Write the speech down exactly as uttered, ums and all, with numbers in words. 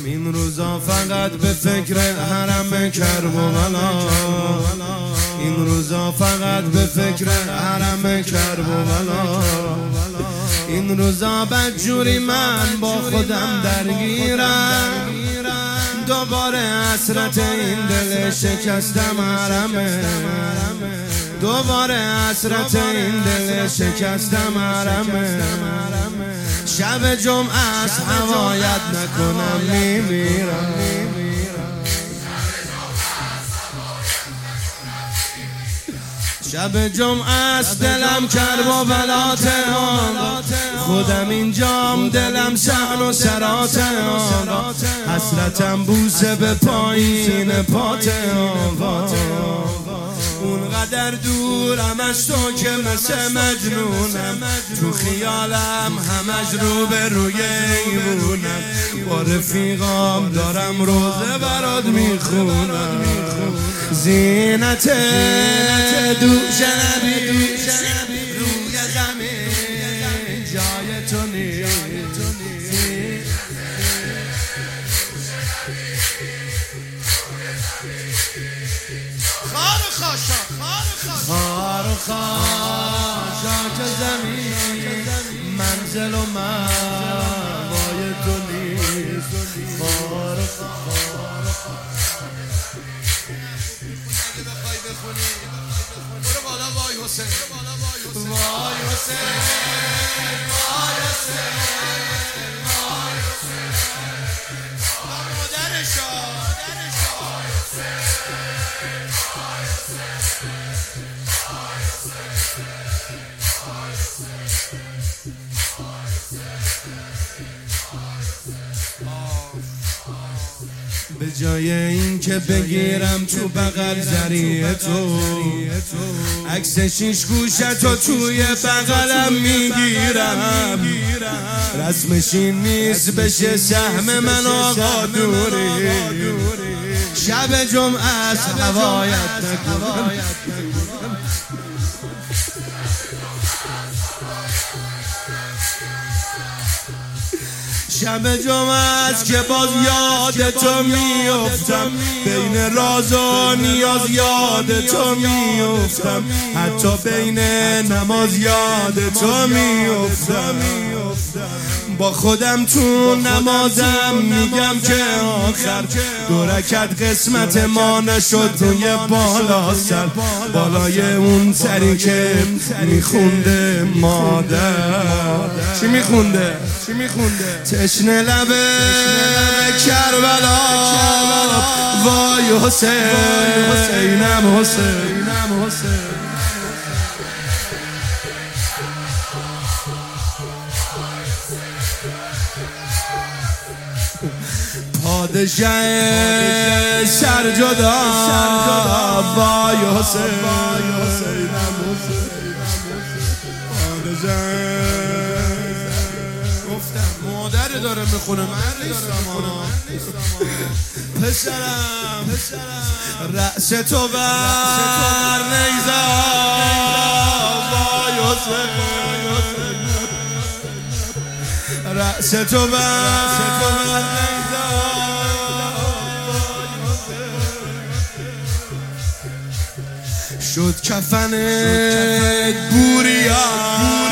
این روزا فقط به فکر حرم کربلا، این روزا فقط به فکر حرم کربلا، این روزا بدجوری من با خودم درگیرم، دوباره حسرت این دل شکستم حرمه، دوباره حسرت این دل شکستم حرمه. شب جمعه است هوایت نکنم میمیرم، شب جمعه است دلم کربلا تهران، خودم اینجام دلم شهن و سرا تهران، حسرتم بوسه به پایین پا تهران، اونقدر دورم از تو که مثل مجنونم، تو خیالم همش رو به روی ایمونم، با رفیقام دارم روزه برات میخونم، زینت دوش نبی روی زمین جای تو نیست، خار و خاشا خار و خاشاک زمین منزل و موای تو نیست، خار و خاشا. بخوای بخونی برو بالا وای حسین، وای حسین، وای حسین، وای حسین، مادرشا به جای این که بگیرم تو بغل زریع تو، عکس شیش گوشتو توی بغلم میگیرم، رسمش این نیست بشه سهم من آقا دوری، شب جمعه است هوایت نکنم، شب جمعه است که باز یاد تو میافتم، بین راز و نیاز یاد تو میافتم، حتی بین نماز یاد تو میافتم، با خودم تو نمازم میگم که آخر دو رکعت قسمت ما نشد توی بالا سر، بالای اون سری که میخونده مادر، چی میخونده؟ چی میخونده؟ تشنه لبه کربلا، وای حسینم حسینم حسین، پادشه سر جدا، وای حسین، پادشه گفتم مادر داره میخونه من نیستم، پسرم رأس تو بر نیزا، وای حسین، رأس تو بر نیزا، شد کفنت بوریا